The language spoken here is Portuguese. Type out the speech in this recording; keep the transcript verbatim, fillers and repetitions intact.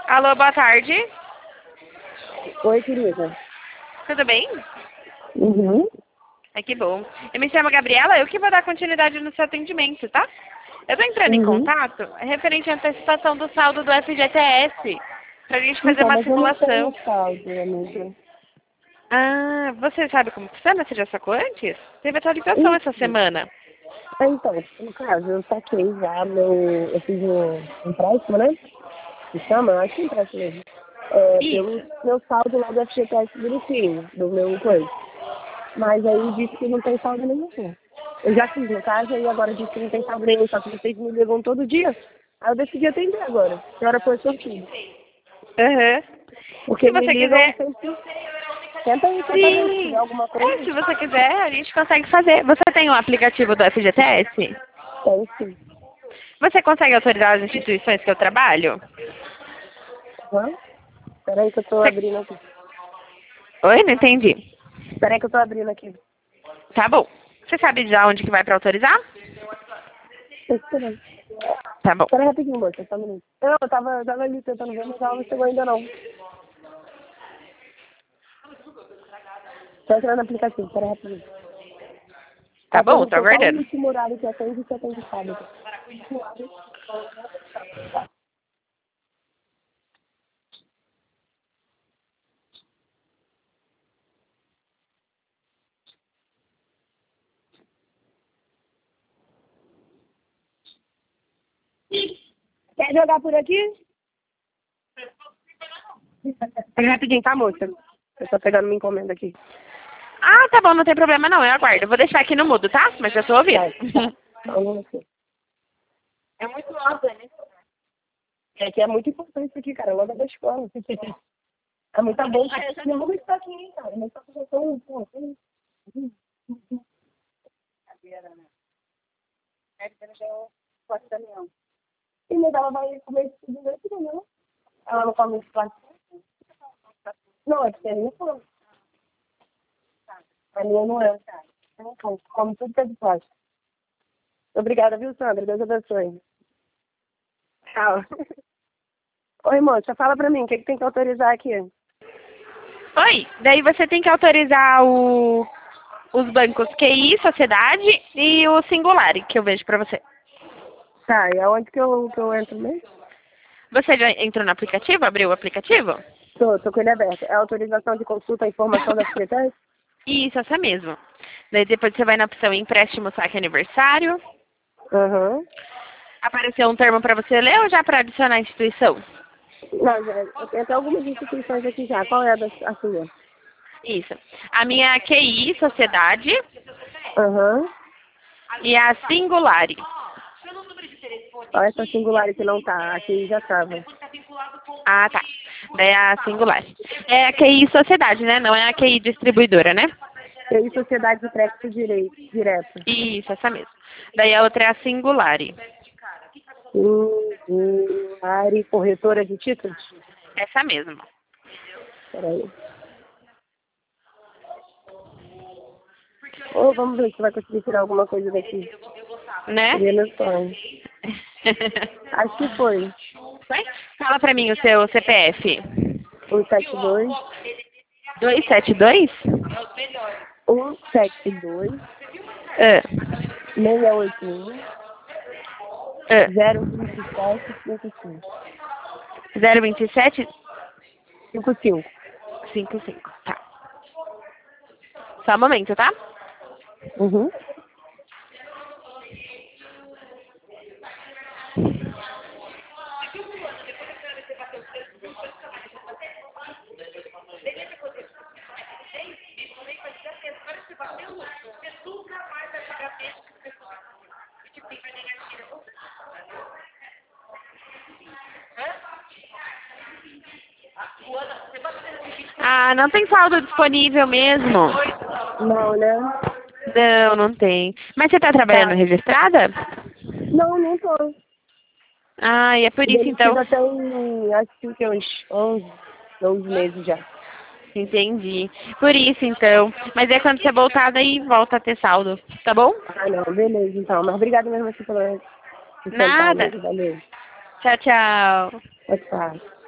Alô, boa tarde. Oi, querida. Tudo bem? Uhum. Ai, que bom. Eu me chamo Gabriela, eu que vou dar continuidade no seu atendimento, tá? Eu tô entrando em Uhum. contato referente à antecipação do saldo do F G T S, pra gente fazer Então, uma mas eu não simulação. tenho saldo, amiga. Ah, você sabe como funciona? Você já sacou antes? Teve atualização essa Isso. semana. Então, no caso, eu saquei já meu... Eu fiz um empréstimo, né? Que chama? Eu acho que é empréstimo mesmo. É, pelo Isso. meu saldo lá do F G T S bonitinho, do meu coisa. Mas aí disse que não tem saldo nenhum. Eu já fiz no caso, e agora disse que não tem saldo nenhum, só que vocês me ligam todo dia. Aí eu decidi atender agora. Que hora foi sortido. Aham. Porque Se me você ligam quiser. sempre. Tenta aí, tenta ver. Se tiver Sim. alguma É, coisa, se você quiser, a gente consegue fazer. Você tem o aplicativo do F G T S? tem sim. Você consegue autorizar as instituições que eu trabalho? Hã? Peraí que eu tô Você- abrindo aqui. Oi, não entendi. Peraí que eu tô abrindo aqui. Tá bom. Você sabe já onde que vai pra autorizar? Tô esperando. Tá bom. Peraí rapidinho, moça, só um minuto. Não, eu tava, eu tava ali tentando ver, mas ela não chegou ainda não. Tô entrando no aplicativo, peraí rapidinho. Tá Ela bom, eu tô perguntou qual o aguardando. último horário que atende e que atende sábado. Quer jogar por aqui? Peraí rapidinho, tá, moça? Eu tô pegando minha encomenda aqui. Ah, tá bom, não tem problema não, eu aguardo. Eu vou deixar aqui no mudo, tá? Mas eu tô ouvindo. Tá, tá um aqui. É muito alta, né? É que é muito importante isso aqui, cara, logo da escola. É muito bom. Ah, eu já derrubo isso aqui, hein, cara. Mas só que eu já tô... pô, hum, hum, hum. E mas ela vai comer isso tudo dentro, não? Ela não come isso lá. Não, é porque a minha come. A minha não é. Não come, come tudo que é de plástico. Obrigada, viu, Sandra? Deus abençoe. Tchau. Oi, moça, fala pra mim, o que, que tem que autorizar aqui? Oi, daí você tem que autorizar o, os bancos Q I, Sociedade e o Singular, que eu vejo pra você. Tá, e aonde que eu, que eu entro mesmo? Você já entrou no aplicativo? Abriu o aplicativo? Tô, tô com ele aberto. É autorização de consulta, informação da secretária? Isso, essa mesmo. Daí depois você vai na opção empréstimo, saque aniversário. Aham. Apareceu um termo para você ler ou já para adicionar a instituição? Não, já, eu tenho até algumas instituições aqui já. Qual é a, da, a sua? Isso. A minha é a Q I, Sociedade, Aham. e a Singulari. Olha essa singular que não tá. Aqui já tava. Ah, tá. Daí é a Singulari. É a Q I Sociedade, né? Não é a Q I Distribuidora, né? E aí, Sociedade de Crédito Direito, Direto. Isso, essa mesmo. Daí a outra é a Singulari. Singular corretora de títulos? Essa mesma. Peraí. Ou vamos ver se vai conseguir tirar alguma coisa daqui. Né? Seria meu sonho. Acho que foi. Vai? Fala pra mim o seu C P F. um sete dois, dois sete dois? um sete dois, Ah, seis oito um, ah. zero dois sete cinco cinco. zero vinte e sete cinco cinco. cinco cinco. Tá. Só um momento, tá? Uhum. Ah, não tem saldo disponível mesmo. Não, né? Não, não tem. Mas você tá trabalhando Tá. registrada? Não, não tô. Ah, e é por isso então. Demitida tem, acho que tem uns onze, doze meses já. Entendi. Por isso então. Mas é quando você voltar, daí volta a ter saldo. Tá bom? Ah, não, beleza, então. Mas obrigada mesmo assim pela por tentar Nada. mesmo, valeu. Tchau, tchau. Tchau, tchau.